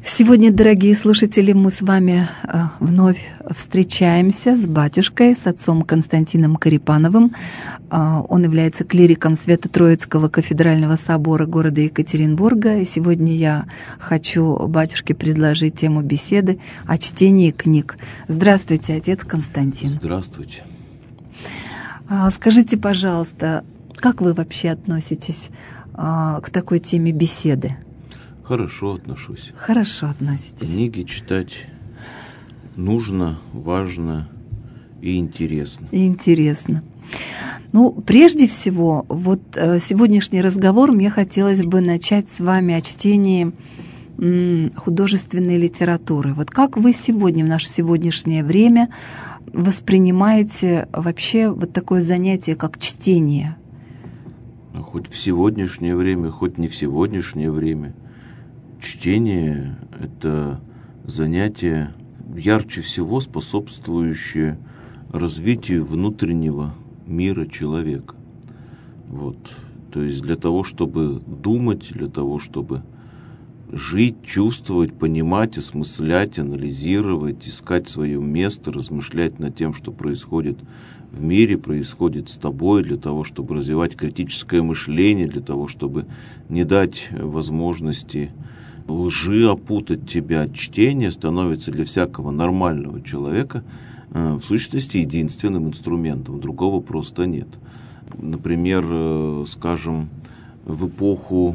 Сегодня, дорогие слушатели, мы с вами вновь встречаемся с батюшкой, с отцом Константином Корепановым. Он является клириком Свято-Троицкого кафедрального собора города Екатеринбурга. И сегодня я хочу батюшке предложить тему беседы о чтении книг. Здравствуйте, отец Константин. Здравствуйте. Скажите, пожалуйста, как вы вообще относитесь к такой теме беседы? Хорошо отношусь. Хорошо относитесь. Книги читать нужно, важно и интересно. И интересно. Ну, прежде всего, вот сегодняшний разговор мне хотелось бы начать с вами о чтении художественной литературы. Вот как вы сегодня, в наше сегодняшнее время, воспринимаете вообще вот такое занятие, как чтение? Хоть в сегодняшнее время, хоть не в сегодняшнее время. Чтение – это занятие, ярче всего способствующее развитию внутреннего мира человека. Вот. То есть для того, чтобы думать, для того, чтобы жить, чувствовать, понимать, осмыслять, анализировать, искать свое место, размышлять над тем, что происходит в мире, происходит с тобой, для того, чтобы развивать критическое мышление, для того, чтобы не дать возможности лжи опутать тебя. Чтение становится для всякого нормального человека в сущности единственным инструментом, другого просто нет. Например, скажем, в эпоху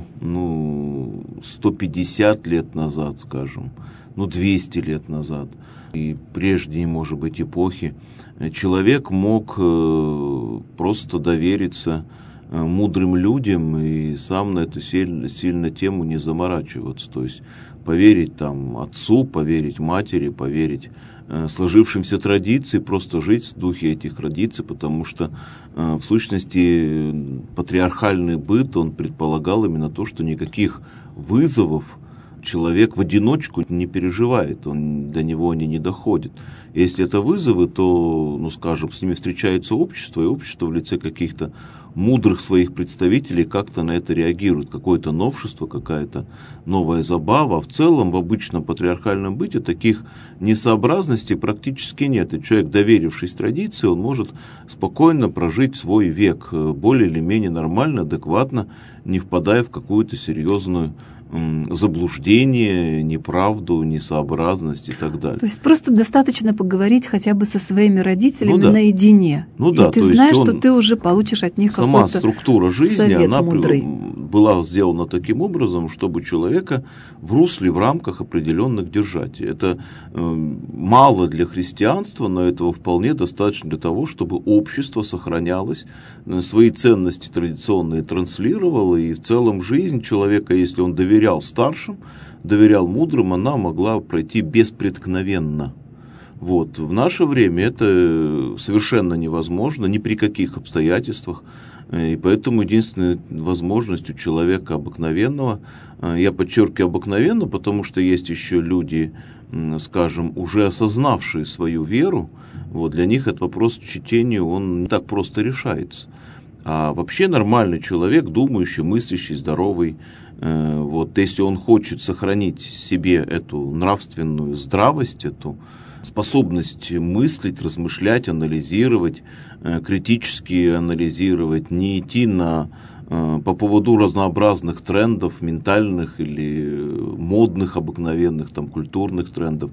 150 лет назад, скажем, 200 лет назад, и прежние, может быть, эпохи, человек мог просто довериться мудрым людям и сам на эту сильно тему не заморачиваться. То есть поверить отцу, поверить матери, поверить сложившимся традициям, просто жить в духе этих традиций, потому что в сущности патриархальный быт, он предполагал именно то, что никаких вызовов человек в одиночку не переживает, до него они не доходят. Если это вызовы, то, скажем, с ними встречается общество, и общество в лице каких-то мудрых своих представителей как-то на это реагирует. Какое-то новшество, какая-то новая забава. А в целом в обычном патриархальном быте таких несообразностей практически нет. И человек, доверившись традиции, он может спокойно прожить свой век, более или менее нормально, адекватно, не впадая в какую-то серьезную заблуждение, неправду, несообразность и так далее. То есть просто достаточно поговорить хотя бы со своими родителями наедине. И ты знаешь, что ты уже получишь от них какой-то совет мудрый. Сама структура жизни, она мудрый. Была сделана таким образом, чтобы человека в русле, в рамках определенных держать. Это мало для христианства, но этого вполне достаточно для того, чтобы общество сохранялось, свои ценности традиционные транслировало, и в целом жизнь человека, если он доверял старшим, доверял мудрым, она могла пройти беспреткновенно. Вот. В наше время это совершенно невозможно ни при каких обстоятельствах, и поэтому единственная возможность у человека обыкновенного, я подчеркиваю обыкновенно, потому что есть еще люди, скажем, уже осознавшие свою веру, для них этот вопрос чтения, он не так просто решается. А вообще нормальный человек, думающий, мыслящий, здоровый, если он хочет сохранить в себе эту нравственную здравость, эту способность мыслить, размышлять, анализировать, критически анализировать, не идти по поводу разнообразных трендов, ментальных или модных, обыкновенных, культурных трендов,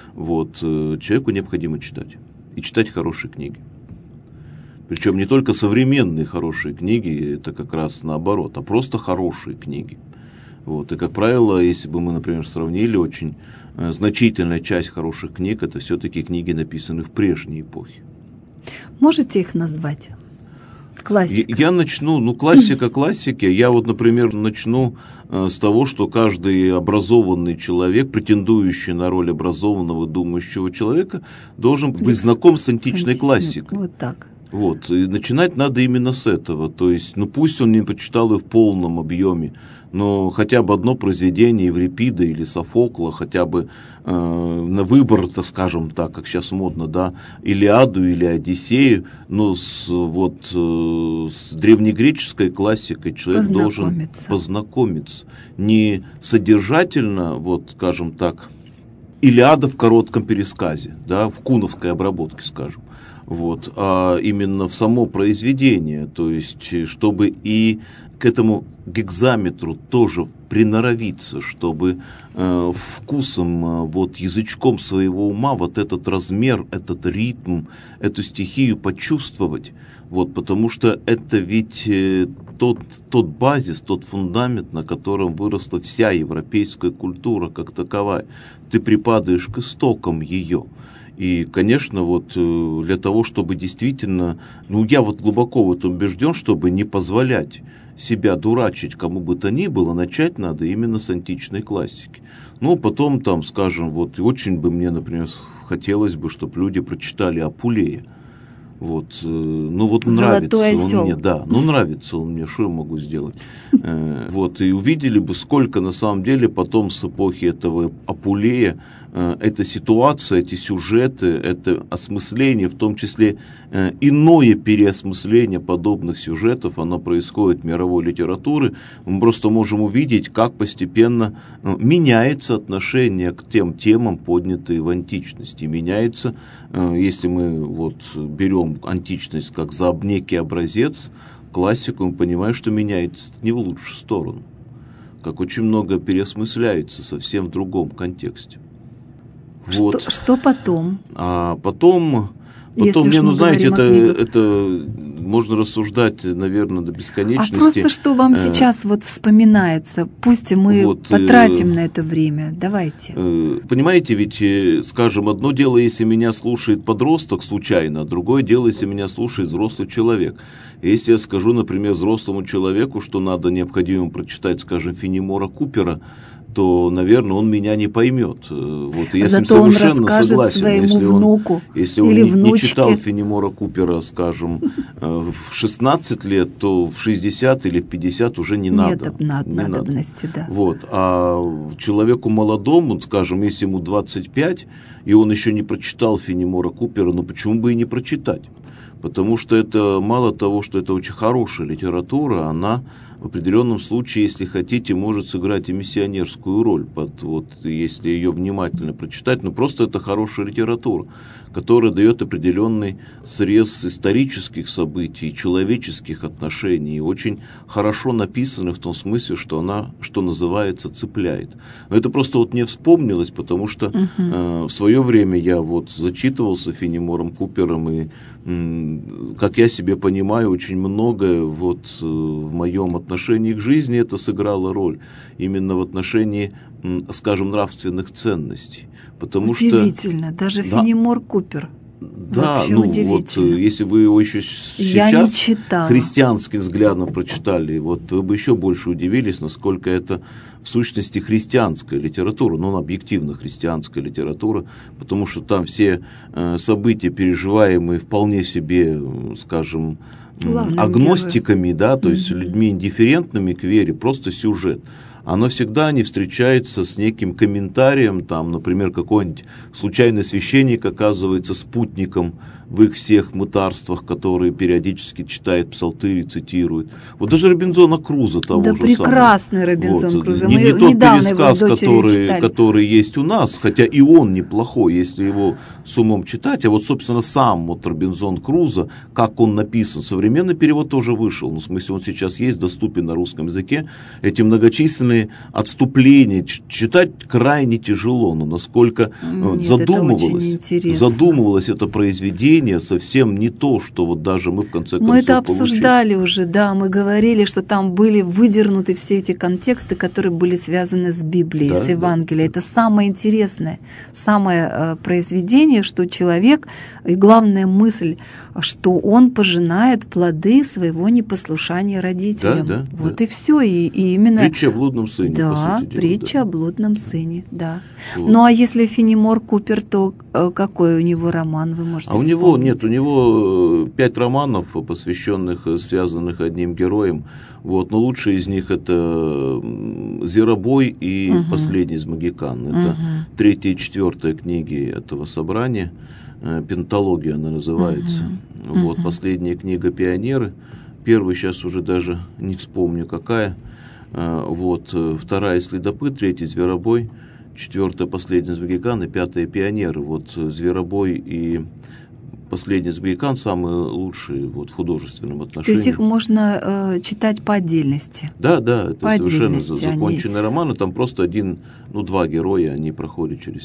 человеку необходимо читать. И читать хорошие книги. Причем не только современные хорошие книги, это как раз наоборот, а просто хорошие книги. И, как правило, если бы мы, например, сравнили, очень значительная часть хороших книг, это все-таки книги, написанные в прежней эпохе. Можете их назвать? Классика. Я начну, классика классики. Я например, начну с того, что каждый образованный человек, претендующий на роль образованного, думающего человека, должен быть знаком с античной классикой. Вот так. И начинать надо именно с этого. То есть, пусть он не прочитал и в полном объеме, но хотя бы одно произведение Еврипида или Софокла, хотя бы на выбор, так скажем так, как сейчас модно, да, Илиаду или Одиссею, но с древнегреческой классикой человек должен познакомиться. Не содержательно, вот, скажем так, Илиада в коротком пересказе, да, в куновской обработке, скажем, вот, а именно в само произведение, то есть, чтобы и к этому гекзаметру тоже приноровиться, чтобы вкусом, вот, язычком своего ума вот этот размер, этот ритм, эту стихию почувствовать, вот, потому что это ведь тот базис, тот фундамент, на котором выросла вся европейская культура как таковая. Ты припадаешь к истокам ее. И, конечно, вот для того, чтобы действительно, я вот глубоко в этом убежден, чтобы не позволять себя дурачить кому бы то ни было, начать надо именно с античной классики. Потом там, скажем, вот очень бы мне, например, хотелось бы, чтобы люди прочитали Апулея. Вот, нравится он мне, да, нравится он мне, что я могу сделать? Вот, и увидели бы, сколько на самом деле потом с эпохи этого Апулея эта ситуация, эти сюжеты, это осмысление, в том числе иное переосмысление подобных сюжетов, оно происходит в мировой литературе. Мы просто можем увидеть, как постепенно меняется отношение к тем темам, поднятые в античности. Меняется, если мы вот берем античность как за некий образец, классику, мы понимаем, что меняется не в лучшую сторону. Как очень много переосмысляется совсем в другом контексте. Вот. Что потом? А потом мне, знаете, это можно рассуждать, наверное, до бесконечности. А просто что вам сейчас вот вспоминается? Пусть мы потратим на это время. Давайте. Понимаете, ведь, скажем, одно дело, если меня слушает подросток случайно, а другое дело, если меня слушает взрослый человек. Если я скажу, например, взрослому человеку, что необходимо прочитать, скажем, Фенемора Купера, то, наверное, он меня не поймет. Вот, я зато с ним совершенно согласен. Своему внуку если он или не внучке. читал Фенемора Купера, скажем, в 16 лет, то в 60 или в 50 уже не надо. Нет надобности, да. Вот. А человеку молодому, скажем, если ему 25, и он еще не прочитал Фенемора Купера, почему бы и не прочитать? Потому что это мало того, что это очень хорошая литература, она в определенном случае, если хотите, может сыграть и миссионерскую роль, если ее внимательно прочитать. Просто это хорошая литература, которая дает определенный срез исторических событий, человеческих отношений, очень хорошо написана в том смысле, что она, что называется, цепляет. Но это просто не вспомнилось, потому что в свое время я зачитывался Фенемором Купером, и, как я себе понимаю, очень многое в моем отношении к жизни это сыграло роль. Именно в отношении, скажем, нравственных ценностей. Удивительно, даже Фенемор Купер. Да, если вы его еще сейчас христианским взглядом прочитали, вы бы еще больше удивились, насколько это в сущности христианская литература, объективно христианская литература, потому что там все события, переживаемые вполне себе, скажем, агностиками, да, то есть людьми индифферентными к вере, просто сюжет. Оно всегда не встречается с неким комментарием, например, какой-нибудь случайный священник оказывается спутником в их всех мытарствах, которые периодически читает псалтырь и цитирует. Даже Робинзона Крузо того же самого. Да, прекрасный Робинзон Крузо. Не тот пересказ, который есть у нас, хотя и он неплохой, если его с умом читать. А собственно, сам Робинзон Крузо, как он написан, современный перевод тоже вышел. В смысле, он сейчас есть, доступен на русском языке. Эти многочисленные отступления читать крайне тяжело, но насколько задумывалось это произведение, совсем не то, что даже мы в конце концов мы это обсуждали уже, да, мы говорили, что там были выдернуты все эти контексты, которые были связаны с Библией, с Евангелием. Это самое интересное, самое произведение, что человек, и главная мысль, что он пожинает плоды своего непослушания родителям. И все, и именно... Притча о блудном блудном сыне, да, по сути дела. Притча о блудном сыне, да. Вот. Ну, а если Фенемор Купер, то какой у него роман, вы можете вспомнить? У него 5 романов, посвященных, связанных одним героем. Вот, но лучшие из них это «Зверобой» и «Последний из Могикан». Это 3-я и 4-я книги этого собрания. Пенталогия она называется. Вот, последняя книга «Пионеры». Первая сейчас уже даже не вспомню какая. Вот, 2-я «Следопыт», 3-я «Зверобой», 4-я «Последний из Могикан» и 5-я «Пионеры». Вот «Зверобой» и «Последний из Могикан» самые лучшие вот, в художественном отношении. То есть их можно читать по отдельности? Да, это по совершенно законченные романы. Там просто 2 героя, они проходят через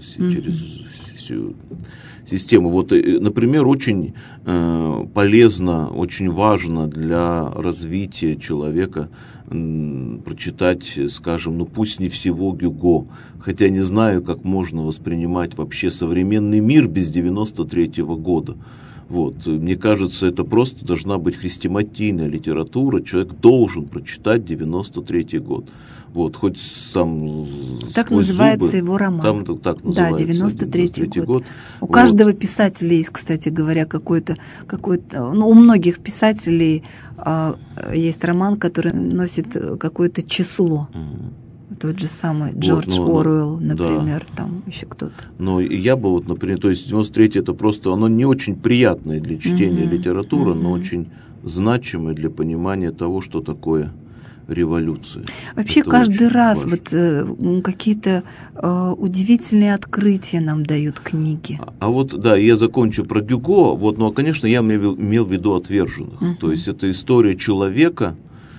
всю систему. Вот, например, очень полезно, очень важно для развития человека прочитать, скажем, пусть не всего Гюго, хотя не знаю, как можно воспринимать вообще современный мир без 93-го года. Вот. Мне кажется, это просто должна быть хрестоматийная литература, человек должен прочитать 93-й год. Вот, хоть там так называется зубы, его роман. Так называется, 93-й год. У вот. каждого писателя есть, кстати говоря, какой-то, у многих писателей есть роман, который носит какое-то число. Тот же самый Джордж Оруэлл, например, да. Там еще кто-то. Ну, и я бы например, то есть 93-й это просто, оно не очень приятное для чтения литература, но очень значимое для понимания того, что такое революция. Вообще это каждый раз какие-то удивительные открытия нам дают книги. Я закончу про Гюго. Конечно, я имел в виду «Отверженных». То есть это история человека,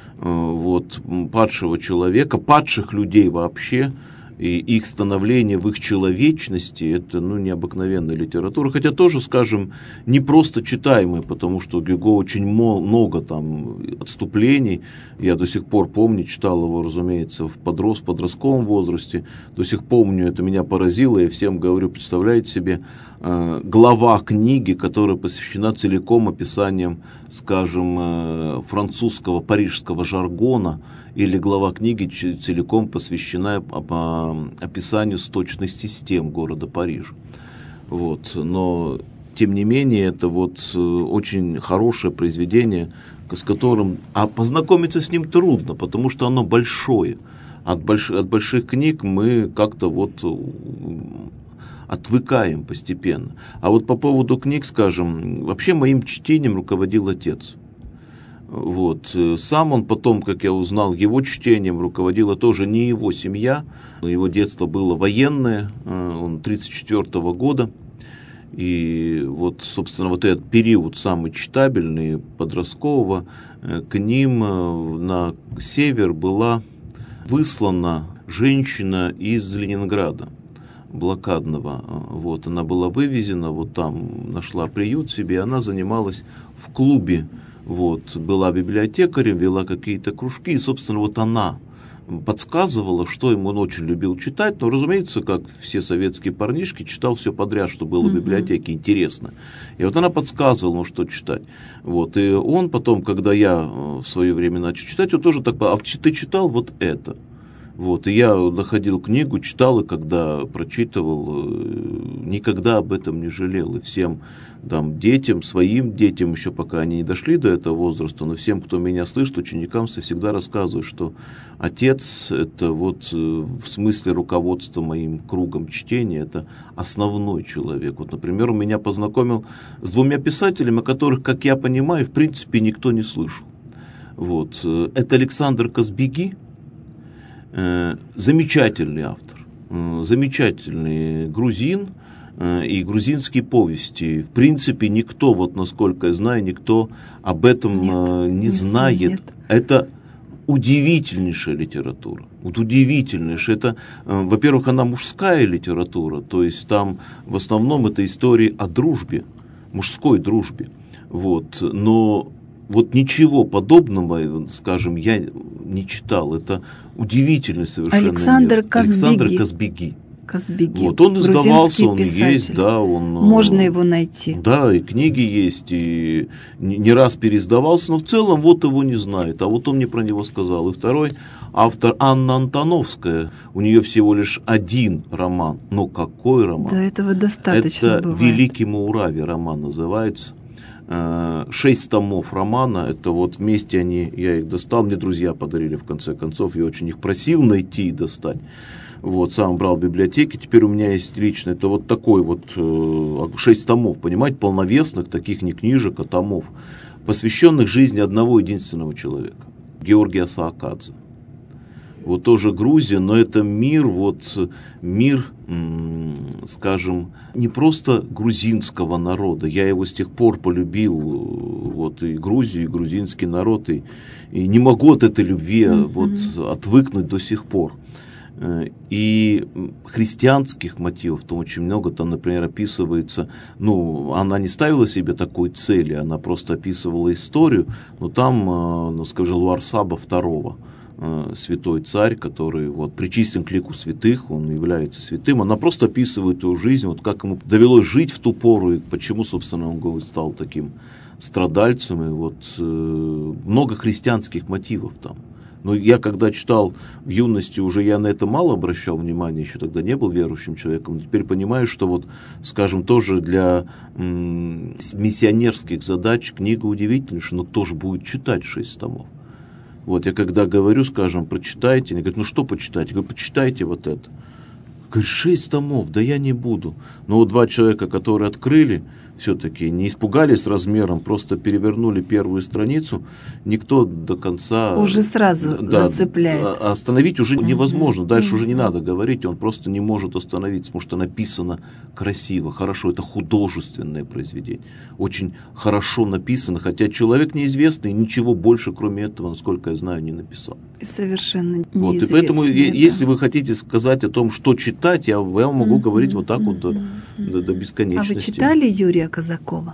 падшего человека, падших людей вообще, и их становление в их человечности, это необыкновенная литература, хотя тоже, скажем, не просто читаемая, потому что у Гюго очень много там отступлений. Я до сих пор помню, читал его, разумеется, в подростковом возрасте, до сих помню, это меня поразило, я всем говорю, представляете себе, глава книги, которая посвящена целиком описаниям, скажем, французского, парижского жаргона, или глава книги целиком посвящена описанию сточных систем города Парижа. Но, тем не менее, это очень хорошее произведение, с которым... А познакомиться с ним трудно, потому что оно большое. От больших книг мы как-то отвыкаем постепенно. А по поводу книг, скажем, вообще моим чтением руководил отец. Сам он потом, как я узнал, его чтением руководила тоже не его семья. Его детство было военное, он 1934 года. И собственно, этот период самый читабельный, подросткового, к ним на север была выслана женщина из Ленинграда, блокадного. Она была вывезена, там нашла приют себе, она занималась в клубе. Была библиотекарем, вела какие-то кружки, и, собственно, она подсказывала, что ему он очень любил читать, но, разумеется, как все советские парнишки, читал все подряд, что было в библиотеке, интересно. И она подсказывала, что читать. И он потом, когда я в свое время начал читать, он тоже так: а ты читал это? И я находил книгу, читал, и когда прочитывал, никогда об этом не жалел. И всем детям, своим детям, еще пока они не дошли до этого возраста, но всем, кто меня слышит, ученикам, всегда рассказываю, что отец, это в смысле руководства моим кругом чтения, это основной человек. Например, он меня познакомил с 2 писателями, о которых, как я понимаю, в принципе, никто не слышал. Это Александр Казбеги, замечательный автор, замечательный грузин, и грузинские повести. В принципе, никто, насколько я знаю, никто об этом не знает. Нет. Это удивительнейшая литература. Удивительнейшая. Это, во-первых, она мужская литература, то есть там в основном это истории о дружбе, мужской дружбе. Но ничего подобного, скажем, я не читал. Это удивительный совершенно Александр Казбеги. Казбеги. Вот, он издавался, он писатель. есть, да, он... Можно его найти. Да, и книги есть, и не раз переиздавался, но в целом вот его не знает, а вот он мне про него сказал. И второй автор Анна Антоновская, у нее всего лишь один роман, но какой роман? Да, этого достаточно это бывает. «Великий Маурави» роман называется. 6 томов романа, это вот вместе они, я их достал, мне друзья подарили в конце концов, я очень их просил найти и достать. Вот, сам брал в библиотеке, теперь у меня есть лично, это вот такой вот 6 томов, понимаете, полновесных, таких не книжек, а томов, посвященных жизни одного единственного человека, Георгия Саакадзе. Вот тоже Грузия, но это мир, скажем, не просто грузинского народа. Я его с тех пор полюбил, вот и Грузию, и грузинский народ, и не могу от этой любви отвыкнуть до сих пор. И христианских мотивов там очень много, там, например, описывается, она не ставила себе такой цели, она просто описывала историю, но там, скажем, Луарсаба II, святой царь, который вот причислен к лику святых, он является святым, она просто описывает его жизнь, вот как ему довелось жить в ту пору, и почему, собственно, он стал таким страдальцем, и вот много христианских мотивов там. Но я когда читал в юности, уже я на это мало обращал внимания, еще тогда не был верующим человеком, но теперь понимаю, что вот, скажем, тоже для миссионерских задач книга удивительнейшая, но кто же будет читать 6 томов? Вот я когда говорю, скажем, прочитайте, они говорят, что почитать? Я говорю, почитайте вот это. Говорю, 6 томов, да я не буду. Но вот 2 человека, которые открыли, все-таки не испугались размером, просто перевернули первую страницу, никто до конца... Уже сразу зацепляет. Остановить уже невозможно, дальше уже не надо говорить, он просто не может остановиться, потому что написано красиво, хорошо, это художественное произведение, очень хорошо написано, хотя человек неизвестный, ничего больше, кроме этого, насколько я знаю, не написал. Совершенно неизвестный. Вот, и поэтому, если вы хотите сказать о том, что читать, я вам могу говорить вот так вот до бесконечности. А вы читали Юрия Казакова?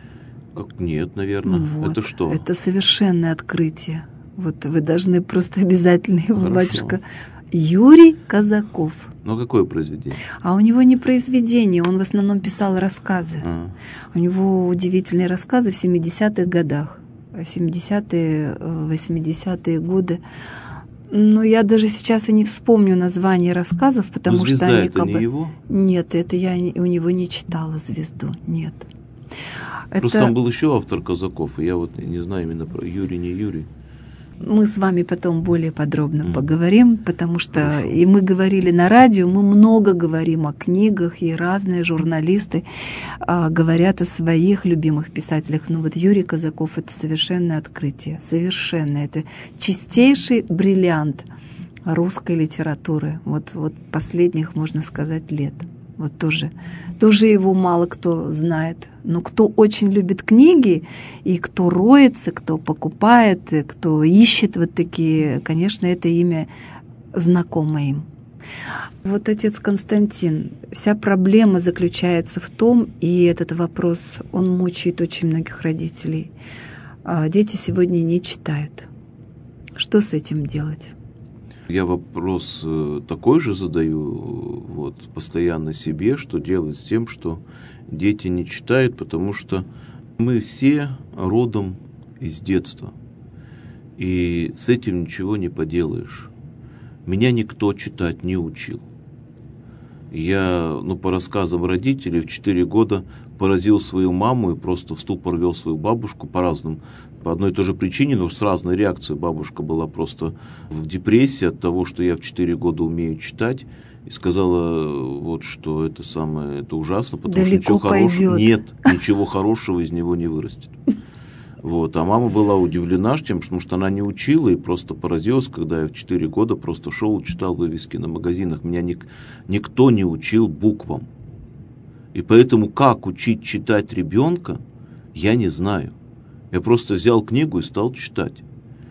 Нет, наверное. Вот. Это что? Это совершенное открытие. Вот вы должны просто обязательно его, Хорошо. батюшка. Юрий Казаков. Ну, какое произведение? А у него не произведение, он в основном писал рассказы. У него удивительные рассказы в 70-х годах. В 70-е, 80-е годы. Но я даже сейчас и не вспомню название рассказов, потому что «Звезда» они это не его? Нет, это я у него не читала «Звезду», нет. Просто там был еще автор Казаков, и я вот не знаю именно про Юрий, не Юрий. Мы с вами потом более подробно поговорим, потому что и мы говорили на радио, мы много говорим о книгах, и разные журналисты говорят о своих любимых писателях. Но вот Юрий Казаков — это совершенное открытие, совершенно. Это чистейший бриллиант русской литературы, вот последних, можно сказать, лет. Вот тоже его мало кто знает. Но кто очень любит книги, и кто роется, кто покупает, и кто ищет вот такие, конечно, это имя знакомо им. Вот отец Константин, вся проблема заключается в том, и этот вопрос, он мучает очень многих родителей. Дети сегодня не читают. Что с этим делать? Я вопрос такой же задаю постоянно себе, что делать с тем, что дети не читают, потому что мы все родом из детства, и с этим ничего не поделаешь. Меня никто читать не учил. Я, по рассказам родителей, в 4 года поразил свою маму и просто в ступор вел свою бабушку по одной и той же причине, но с разной реакцией. Бабушка была просто в депрессии от того, что я в 4 года умею читать, и сказала, что это ужасно, потому далеко что ничего хорошего из него не вырастет. А мама была удивлена тем, потому что она не учила и просто поразилась, когда я в 4 года просто шел и читал вывески на магазинах. Меня никто не учил буквам. И поэтому как учить читать ребенка, я не знаю. Я просто взял книгу и стал читать.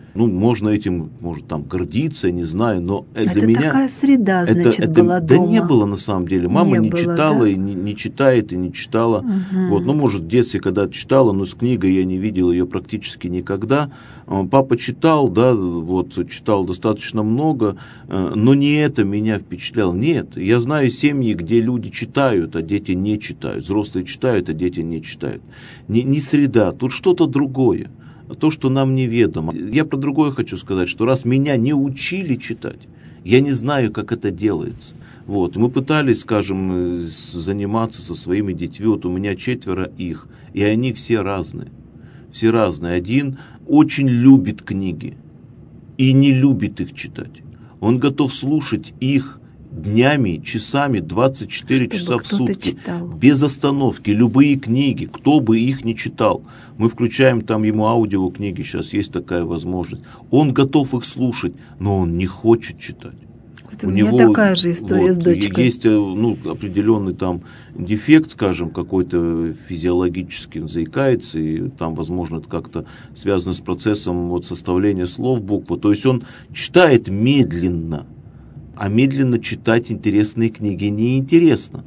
Можно этим, может, там гордиться, я не знаю, но это для меня... такая среда, значит, была дома. Да не было на самом деле. Мама не читала, да? И не читает, и не читала. Может, в детстве когда-то читала, но с книгой я не видел ее практически никогда. Папа читал, да, читал достаточно много, но не это меня впечатляло. Нет, я знаю семьи, где люди читают, а дети не читают. Взрослые читают, а дети не читают. Не среда, тут что-то другое. То, что нам неведомо. Я про другое хочу сказать, что раз меня не учили читать, я не знаю, как это делается. Мы пытались, скажем, заниматься со своими детьми. У меня 4 их, и они все разные. Все разные. Один очень любит книги и не любит их читать. Он готов слушать их днями, часами, 24 часа в сутки, без остановки, любые книги, кто бы их ни читал. Мы включаем там ему аудиокниги, сейчас есть такая возможность. Он готов их слушать, но он не хочет читать. У меня такая же история с дочкой. Есть определенный там дефект, скажем, какой-то физиологический, он заикается, и там, возможно, это как-то связано с процессом составления слов, буквы. То есть он читает медленно. А медленно читать интересные книги неинтересно.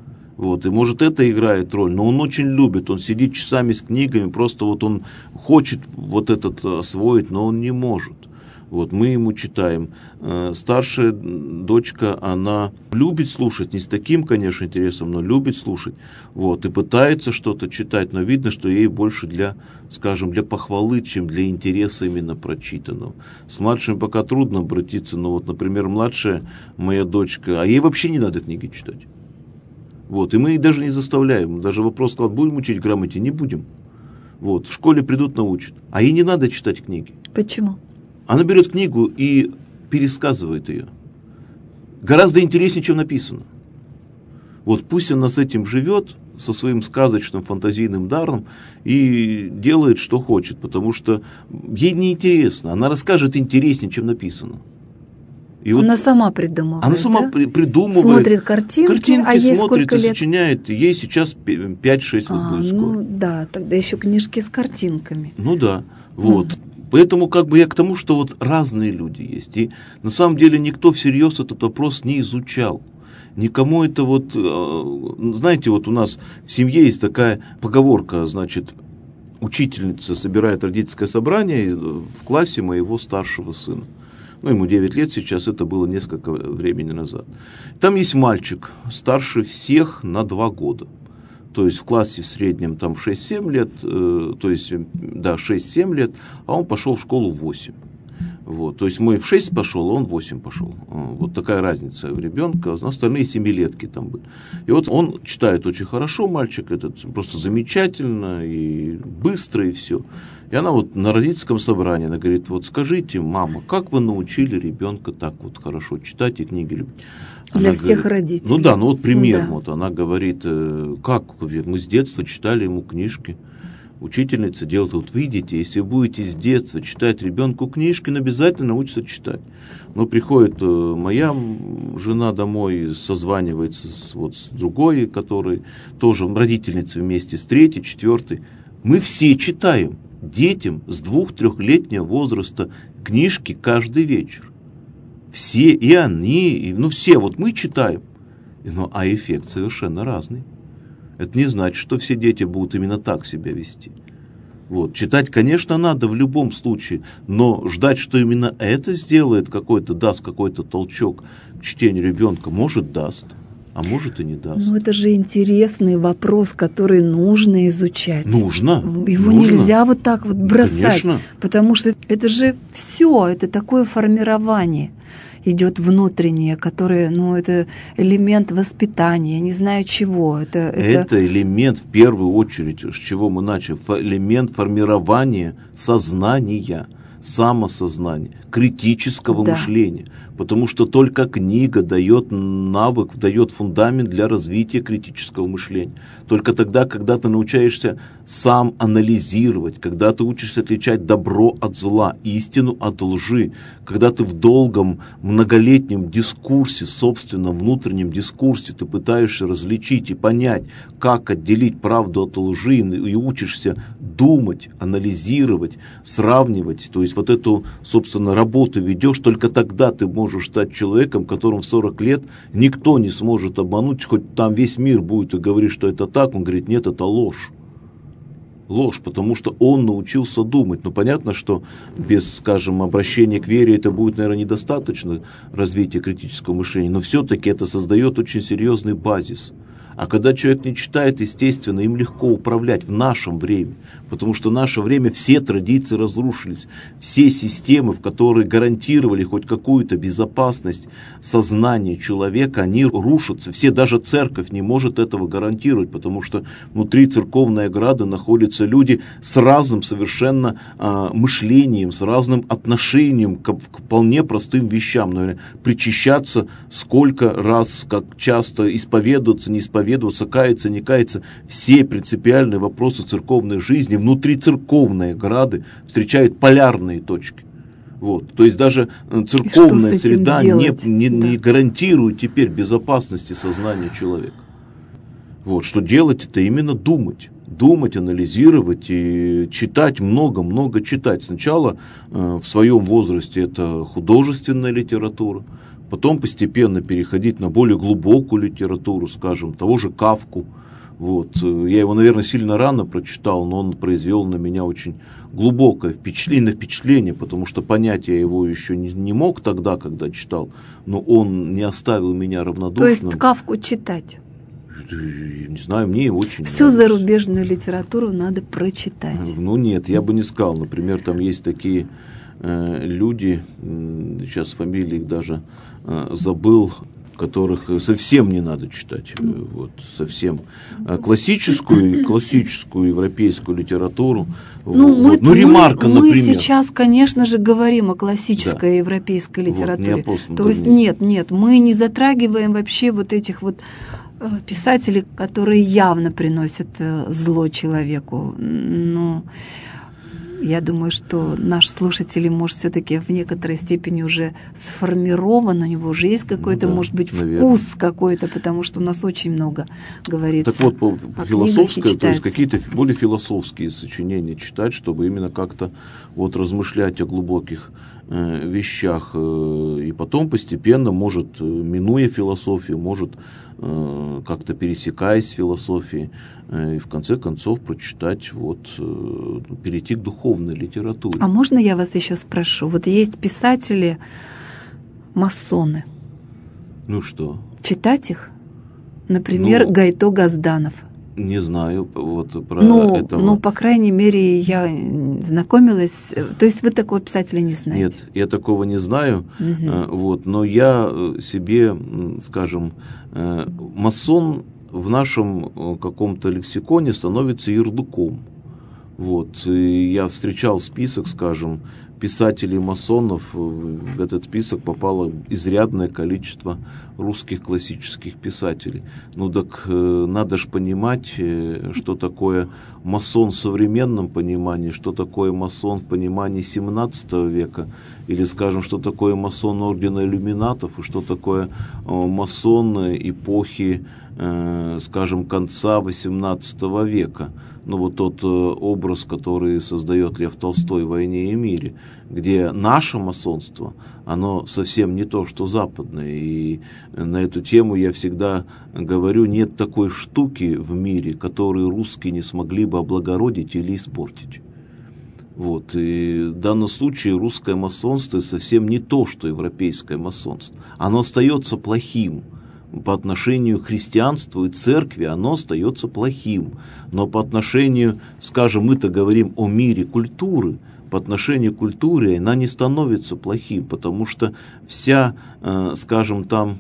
И может это играет роль, но он очень любит, он сидит часами с книгами, просто он хочет этот освоить, но он не может. Мы ему читаем. Старшая дочка, она любит слушать, не с таким, конечно, интересом, но любит слушать. И пытается что-то читать, но видно, что ей больше для похвалы, чем для интереса именно прочитанного. С младшим пока трудно обратиться, но например, младшая моя дочка, а ей вообще не надо книги читать. И мы их даже не заставляем. Даже вопрос, будем учить грамоте, не будем. В школе придут, научат. А ей не надо читать книги. Почему? Она берет книгу и пересказывает ее. Гораздо интереснее, чем написано. Пусть она с этим живет, со своим сказочным фантазийным даром, и делает, что хочет, потому что ей неинтересно. Она расскажет интереснее, чем написано. И она сама придумывает. Она сама придумывает. Смотрит картинки, а ей смотрит сколько и лет? сочиняет. Ей сейчас 5-6 лет будет скоро. Да, тогда еще книжки с картинками. Да, Поэтому я к тому, что разные люди есть. И на самом деле никто всерьез этот вопрос не изучал. Никому это знаете, у нас в семье есть такая поговорка, учительница собирает родительское собрание в классе моего старшего сына. Ему 9 лет сейчас, это было несколько времени назад. Там есть мальчик, старше всех на 2 года. То есть в классе в среднем там 6-7 лет, 6-7 лет, а он пошел в школу в 8. То есть мой в 6 пошел, а он в 8 пошел. Такая разница у ребенка. Остальные 7-летки там были. И он читает очень хорошо, мальчик этот, просто замечательно и быстро, и все. И она на родительском собрании, она говорит, скажите, мама, как вы научили ребенка так хорошо читать и книги любить? Для всех родителей. Пример. Да. Она говорит, как мы с детства читали ему книжки. Учительница делает, видите, если вы будете с детства читать ребенку книжки, он обязательно научится читать. Но приходит моя жена домой, созванивается с другой, которой тоже родительница вместе с 3-й, 4-й. Мы все читаем детям с 2-3-летнего возраста книжки каждый вечер. Все, и они, и, все, мы читаем. А эффект совершенно разный. Это не значит, что все дети будут именно так себя вести. Читать, конечно, надо в любом случае, но ждать, что именно это даст какой-то толчок к чтению ребенка, может, даст, а может и не даст. Это же интересный вопрос, который нужно изучать. Нужно. Его нельзя так бросать, конечно. Потому что это же все, это такое формирование идет внутреннее, которое, это элемент воспитания, не знаю чего. Это элемент, в первую очередь, с чего мы начали, элемент формирования сознания, самосознания, критического мышления. Потому что только книга дает навык, дает фундамент для развития критического мышления. Только тогда, когда ты научаешься сам анализировать, когда ты учишься отличать добро от зла, истину от лжи, когда ты в долгом, многолетнем дискурсе, собственном внутреннем дискурсе, ты пытаешься различить и понять, как отделить правду от лжи, и учишься думать, анализировать, сравнивать, то есть вот эту, собственно, работу ведешь, только тогда ты можешь стать человеком, которым в 40 лет никто не сможет обмануть, хоть там весь мир будет и говорит, что это так, он говорит, нет, это ложь. Ложь, потому что он научился думать. Ну, понятно, что без, скажем, обращения к вере это будет, наверное, недостаточно развития критического мышления, но все-таки это создает очень серьезный базис. А когда человек не читает, естественно, им легко управлять в нашем времени, потому что в наше время все традиции разрушились, все системы, в которые гарантировали хоть какую-то безопасность сознания человека, они рушатся. Все, даже церковь не может этого гарантировать, потому что внутри церковной ограды находятся люди с разным совершенно мышлением, с разным отношением к вполне простым вещам. Наверное, причащаться сколько раз, как часто, исповедоваться, не исповедоваться, каяться, не каяться, все принципиальные вопросы церковной жизни внутри церковной ограды встречают полярные точки. Вот. То есть даже церковная среда не гарантирует теперь безопасности сознания человека. Вот. Что делать, это именно думать. Думать, анализировать и читать, много-много читать. Сначала в своем возрасте это художественная литература, потом постепенно переходить на более глубокую литературу, скажем, того же Кафку. Вот. Я его, наверное, сильно рано прочитал, но он произвел на меня очень глубокое впечатление, потому что понять я его еще не мог тогда, когда читал, но он не оставил меня равнодушным. То есть Кафку читать? Не знаю, мне очень Всю нравится. Зарубежную литературу надо прочитать. Ну нет, я бы не сказал. Например, там есть такие люди, сейчас фамилии их даже забыл, которых совсем не надо читать, вот, совсем. Классическую европейскую литературу, Ремарка, например. Мы сейчас, конечно же, говорим о классической европейской литературе. Вот, то есть нет, мы не затрагиваем вообще вот этих вот писателей, которые явно приносят зло человеку. Ну, я думаю, что наш слушатель, может, все-таки в некоторой степени уже сформирован, у него уже есть какой-то, может быть, вкус какой-то, потому что у нас очень много говорится. Так вот, философское, то есть какие-то более философские сочинения читать, чтобы именно как-то вот размышлять о глубоких вещах, и потом постепенно, может, минуя философию, может, как-то пересекаясь с философией, и в конце концов прочитать, перейти к духовной литературе. А можно я вас еще спрошу? Вот есть писатели масоны. Ну что? Читать их? Например, Гайто Газданов. Не знаю вот про этого. Ну, по крайней мере, я знакомилась. То есть вы такого писателя не знаете? Нет, я такого не знаю. Но я себе, скажем, масон в нашем каком-то лексиконе становится ярлыком. Вот. И я встречал список, скажем, писателей-масонов. В этот список попало изрядное количество русских классических писателей. Ну так надо же понимать, что такое масон в современном понимании, что такое масон в понимании 17 века, или, скажем, что такое масон ордена иллюминатов, и что такое масон эпохи, скажем, конца 18 века. Ну, вот тот образ, который создает Лев Толстой в «Войне и мире», где наше масонство, оно совсем не то, что западное. И на эту тему я всегда говорю, нет такой штуки в мире, которую русские не смогли бы облагородить или испортить. Вот. И в данном случае русское масонство совсем не то, что европейское масонство. Оно остается плохим. По отношению к христианству и церкви оно остается плохим. Но по отношению, скажем, мы-то говорим о мире культуры, по отношению к культуре она не становится плохим, потому что вся, скажем, там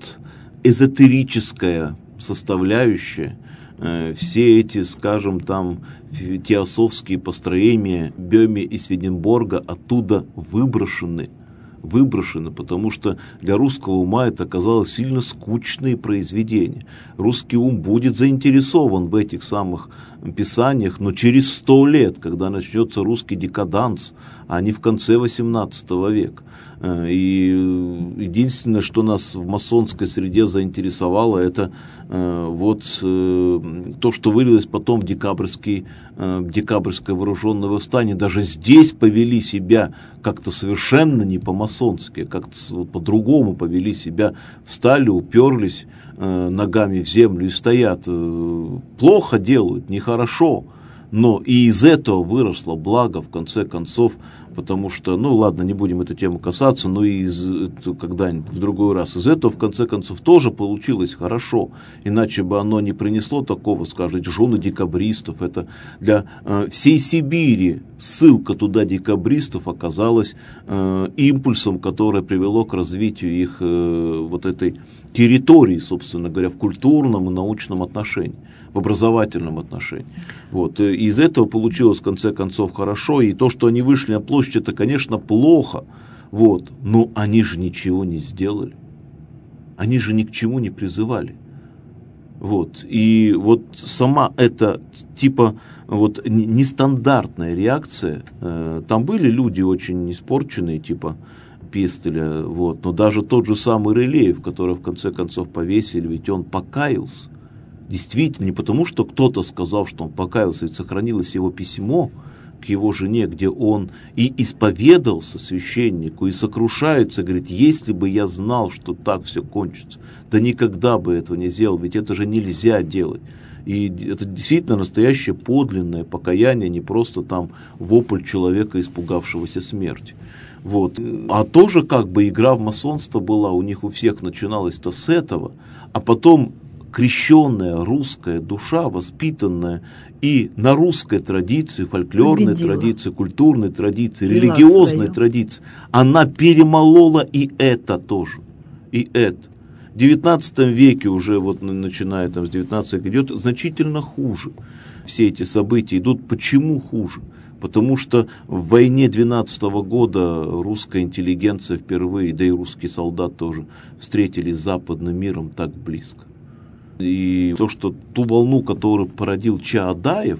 эзотерическая составляющая, все эти, скажем, там теософские построения Бёме и Сведенборга оттуда выброшены. выброшены, потому что для русского ума это оказалось сильно скучные произведения. Русский ум будет заинтересован в этих самых писаниях, но через 100 лет, когда начнется русский декаданс, а не в конце XVIII века. И единственное, что нас в масонской среде заинтересовало, это то, что вылилось потом в декабрьское вооруженное восстание. Даже здесь повели себя как-то совершенно не по-масонски, как-то по-другому повели себя, встали, уперлись ногами в землю и стоят. Плохо делают, нехорошо. Но и из этого выросло благо, в конце концов, потому что, ладно, не будем эту тему касаться, но и когда-нибудь в другой раз из этого, в конце концов, тоже получилось хорошо. Иначе бы оно не принесло такого, скажем, жены декабристов. Это для всей Сибири ссылка туда декабристов оказалась импульсом, которое привело к развитию их этой территории, собственно говоря, в культурном и научном отношении, в образовательном отношении. И из этого получилось, в конце концов, хорошо. И то, что они вышли на площадь, это, конечно, плохо. Но они же ничего не сделали. Они же ни к чему не призывали. И сама эта нестандартная реакция, там были люди очень испорченные, типа Пестеля, но даже тот же самый Рылеев, который в конце концов повесили, ведь он покаялся. Действительно, не потому, что кто-то сказал, что он покаялся, ведь сохранилось его письмо к его жене, где он и исповедался священнику, и сокрушается, говорит, если бы я знал, что так все кончится, да никогда бы этого не сделал, ведь это же нельзя делать. И это действительно настоящее подлинное покаяние, не просто там вопль человека, испугавшегося смерти. А тоже игра в масонство была, у них у всех начиналось-то с этого, а потом крещенная русская душа, воспитанная и на русской традиции, фольклорной традиции, культурной традиции, религиозной традиции, она перемолола и это тоже. И это. В XIX веке уже, начиная с XIX века, идет значительно хуже. Все эти события идут. Почему хуже? Потому что в войне 12 года русская интеллигенция впервые, да и русский солдат тоже, встретились с западным миром так близко. И то, что ту волну, которую породил Чаадаев,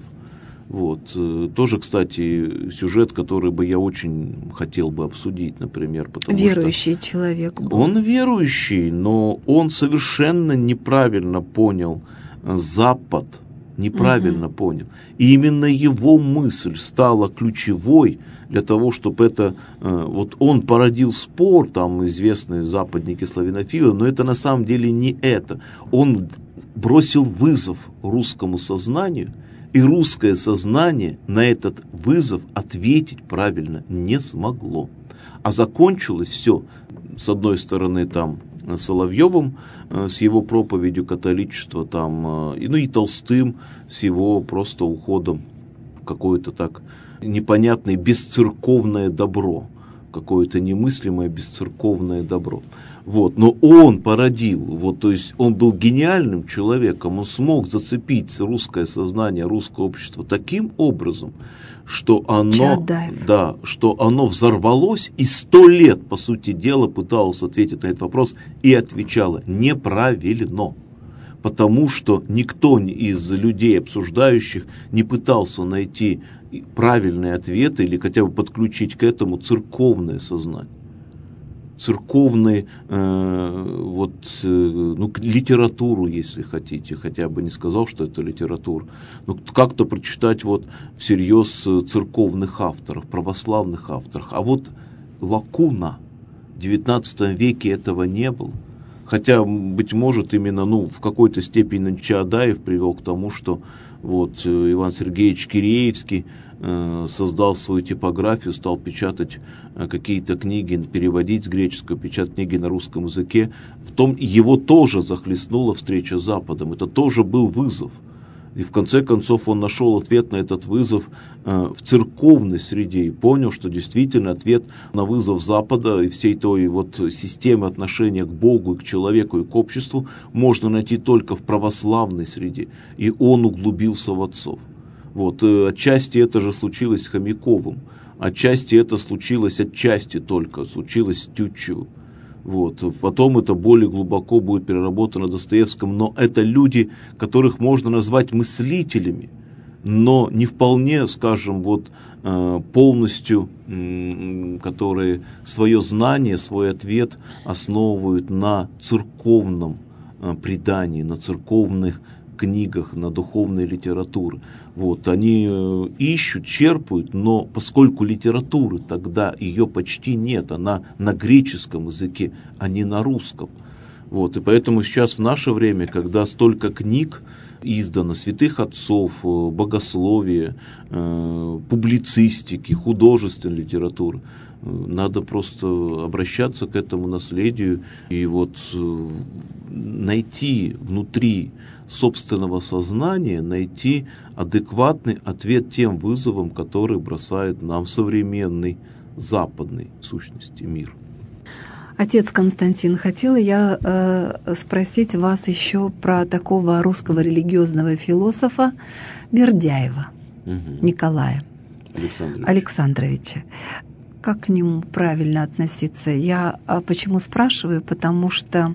тоже, кстати, сюжет, который бы я очень хотел бы обсудить, например. Верующий человек был. Он верующий, но он совершенно неправильно понял Запад, неправильно понял. И именно его мысль стала ключевой для того, чтобы это... он породил спор, там известные западники-славянофилы, но это на самом деле не это. Он бросил вызов русскому сознанию, и русское сознание на этот вызов ответить правильно не смогло. А закончилось все, с одной стороны, там, Соловьевым с его проповедью католичества, там, и Толстым с его просто уходом в какое-то так непонятное бесцерковное добро, какое-то немыслимое бесцерковное добро. Но он породил, то есть он был гениальным человеком, он смог зацепить русское сознание, русское общество таким образом, что оно взорвалось и 100 лет, по сути дела, пыталось ответить на этот вопрос и отвечало неправильно. Потому что никто из людей, обсуждающих, не пытался найти правильные ответы или хотя бы подключить к этому церковное сознание. Церковную литературу, если хотите, хотя бы не сказал, что это литература, но как-то прочитать всерьез церковных авторов, православных авторов. А лакуна в XIX веке этого не было. Хотя, быть может, именно в какой-то степени Чаадаев привел к тому, что Иван Сергеевич Киреевский создал свою типографию, стал печатать какие-то книги, переводить с греческого, печатать книги на русском языке. Его тоже захлестнула встреча с Западом. Это тоже был вызов. И в конце концов он нашел ответ на этот вызов в церковной среде и понял, что действительно ответ на вызов Запада и всей той системы отношения к Богу, и к человеку, и к обществу можно найти только в православной среде. И он углубился в отцов. Отчасти это же случилось с Хомяковым. отчасти это случилось, отчасти только, случилось с Тютчевым. Вот. Потом это более глубоко будет переработано Достоевским, но это люди, которых можно назвать мыслителями, но не вполне, скажем, вот, полностью, которые свое знание, свой ответ основывают на церковном предании, на церковных книгах, на духовной литературе. Вот, они ищут, черпают, но поскольку литературы тогда ее почти нет, она на греческом языке, а не на русском. Вот, и поэтому сейчас в наше время, когда столько книг издано, святых отцов, богословия, публицистики, художественной литературы, надо просто обращаться к этому наследию и вот найти внутри собственного сознания, найти адекватный ответ тем вызовам, которые бросает нам современный западный, в сущности, мир. Отец Константин, хотела я спросить вас еще про такого русского религиозного философа Бердяева, Николая Александровича. Как к нему правильно относиться? Я почему спрашиваю? Потому что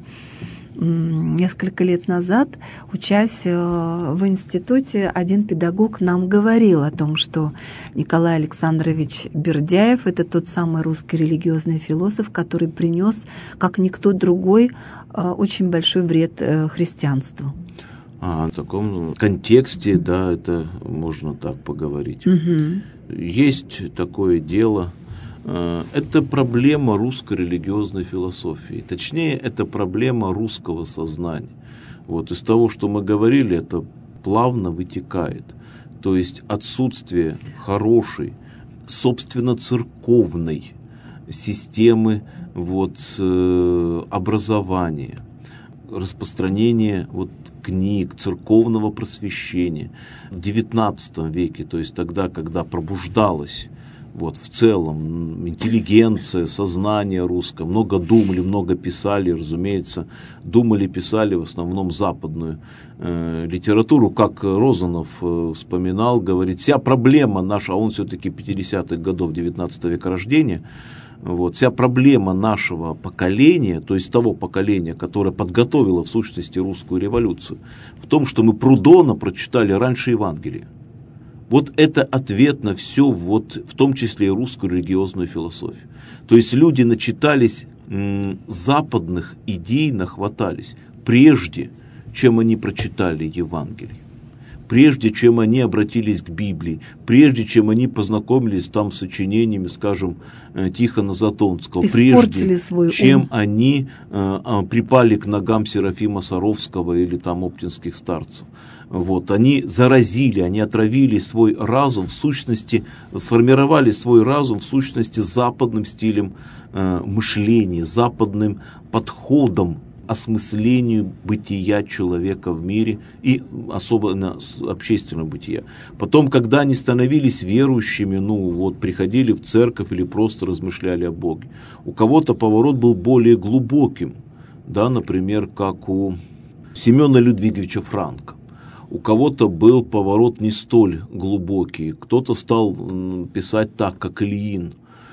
несколько лет назад, учась в институте, один педагог нам говорил о том, что Николай Александрович Бердяев — это тот самый русский религиозный философ, который принес, как никто другой, очень большой вред христианству. В таком контексте, да, это можно так поговорить. Есть такое дело. Это проблема русской религиозной философии. Точнее, это проблема русского сознания. Вот из того, что мы говорили, это плавно вытекает. То есть отсутствие хорошей, собственно, церковной системы вот, образования, распространение вот, книг, церковного просвещения в XIX веке, то есть тогда, когда пробуждалась вот, в целом интеллигенция, сознание русское, много думали, много писали, разумеется, думали, писали в основном западную литературу, как Розанов вспоминал, говорит, вся проблема наша, а он все-таки 50-х годов 19 века рождения, вот, вся проблема нашего поколения, то есть того поколения, которое подготовило в сущности русскую революцию, в том, что мы Прудона прочитали раньше Евангелия. Вот это ответ на все, вот, в том числе и русскую религиозную философию. То есть люди начитались западных идей, нахватались, прежде чем они прочитали Евангелие, прежде чем они обратились к Библии, прежде чем они познакомились там с сочинениями, скажем, Тихона Затонского, прежде чем они припали к ногам Серафима Саровского или там оптинских старцев. Вот, они заразили, они отравили свой разум, в сущности, сформировали свой разум, в сущности, западным стилем мышления, западным подходом осмыслению бытия человека в мире и особенно общественного бытия. Потом, когда они становились верующими, приходили в церковь или просто размышляли о Боге, у кого-то поворот был более глубоким, да, например, как у Семена Людвиговича Франка. У кого-то был поворот не столь глубокий, кто-то стал писать так, как Ильин,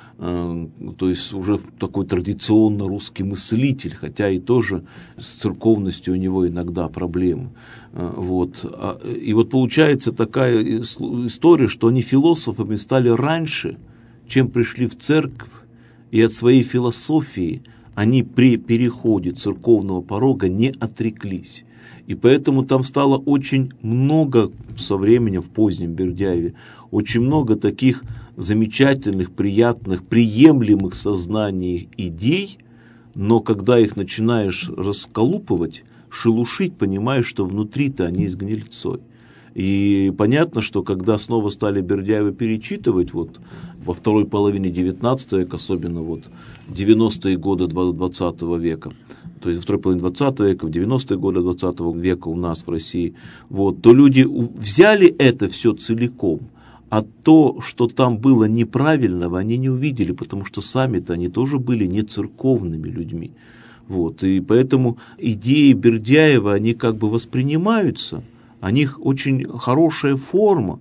то есть уже такой традиционно русский мыслитель, хотя и тоже с церковностью у него иногда проблемы. Вот. И вот получается такая история, что они философами стали раньше, чем пришли в церковь, и от своей философии они при переходе церковного порога не отреклись. И поэтому там стало очень много со временем в позднем Бердяеве, очень много таких замечательных, приятных, приемлемых в сознании идей, но когда их начинаешь расколупывать, шелушить, понимаешь, что внутри-то они с гнильцой. И понятно, что когда снова стали Бердяева перечитывать, вот во второй половине XIX века, особенно вот 90-е годы XX века, то есть во второй половине XX века, в 90-е годы XX века у нас в России, вот, то люди взяли это все целиком, а то, что там было неправильного, они не увидели, потому что сами-то они тоже были не церковными людьми. Вот, и поэтому идеи Бердяева, они как бы воспринимаются, у них очень хорошая форма,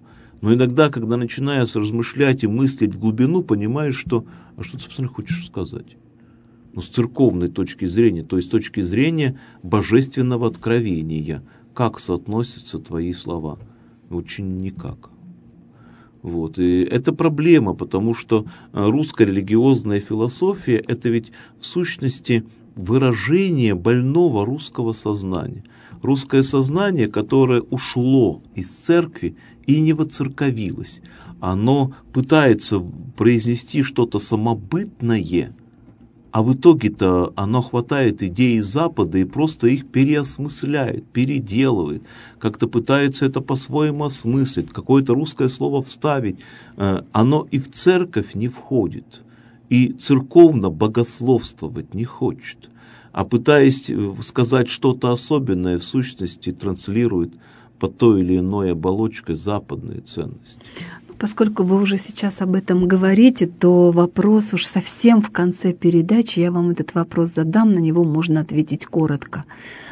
Но иногда, когда начинаешь размышлять и мыслить в глубину, понимаешь, что что ты, собственно, хочешь сказать? С церковной точки зрения, то есть с точки зрения божественного откровения, как соотносятся твои слова? Очень никак. И это проблема, потому что русская религиозная философия – это ведь в сущности выражение больного русского сознания. Русское сознание, которое ушло из церкви и не воцерковилось, оно пытается произнести что-то самобытное, а в итоге-то оно хватает идеи Запада и просто их переосмысляет, переделывает, как-то пытается это по-своему осмыслить, какое-то русское слово вставить. Оно и в церковь не входит, и церковно богословствовать не хочет, а пытаясь сказать что-то особенное, в сущности транслирует под той или иной оболочкой западные ценности. Поскольку вы уже сейчас об этом говорите, то вопрос уж совсем в конце передачи, я вам этот вопрос задам, на него можно ответить коротко.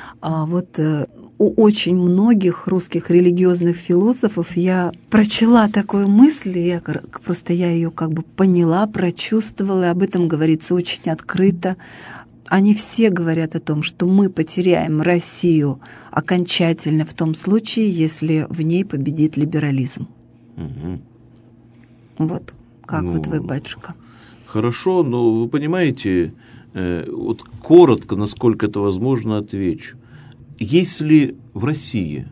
У очень многих русских религиозных философов я прочла такую мысль, я ее поняла, прочувствовала, и об этом говорится очень открыто. Они все говорят о том, что мы потеряем Россию окончательно в том случае, если в ней победит либерализм. Угу. Как вы, батюшка? Хорошо, но вы понимаете, коротко, насколько это возможно, отвечу. Если в России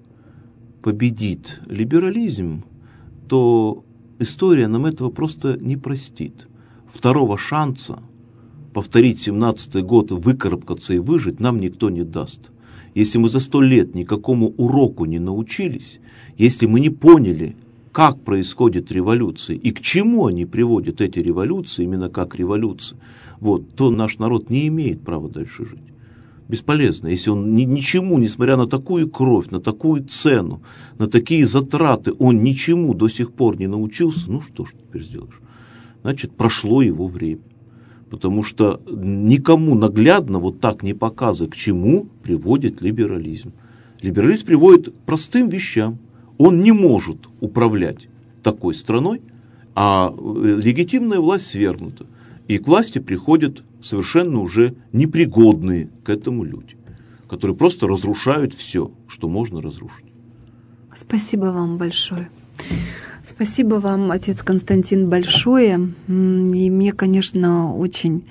победит либерализм, то история нам этого просто не простит. Второго шанса повторить 17-й год, выкарабкаться и выжить нам никто не даст. Если мы за 100 лет никакому уроку не научились, если мы не поняли, как происходят революции и к чему они приводят, эти революции, именно как революции, то наш народ не имеет права дальше жить. Бесполезно, если он ничему, несмотря на такую кровь, на такую цену, на такие затраты, он ничему до сих пор не научился, что ж теперь сделаешь? Значит, прошло его время. Потому что никому наглядно так не показывает, к чему приводит либерализм. Либерализм приводит к простым вещам. Он не может управлять такой страной, а легитимная власть свергнута. И к власти приходят совершенно уже непригодные к этому люди, которые просто разрушают все, что можно разрушить. Спасибо вам большое. Спасибо вам, отец Константин, большое. И мне, конечно, очень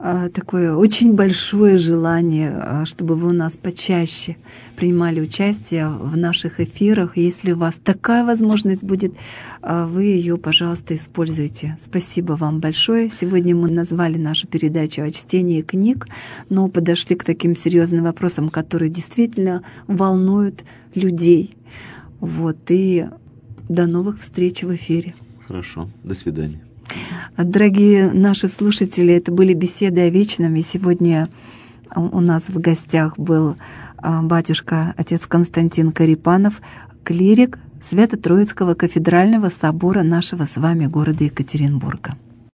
большое желание, чтобы вы у нас почаще принимали участие в наших эфирах. Если у вас такая возможность будет, вы ее, пожалуйста, используйте. Спасибо вам большое. Сегодня мы назвали нашу передачу о чтении книг, но подошли к таким серьезным вопросам, которые действительно волнуют людей. И до новых встреч в эфире. Хорошо. До свидания. Дорогие наши слушатели, это были беседы о вечном. И сегодня у нас в гостях был батюшка отец Константин Корепанов, клирик Свято-Троицкого кафедрального собора нашего с вами города Екатеринбурга.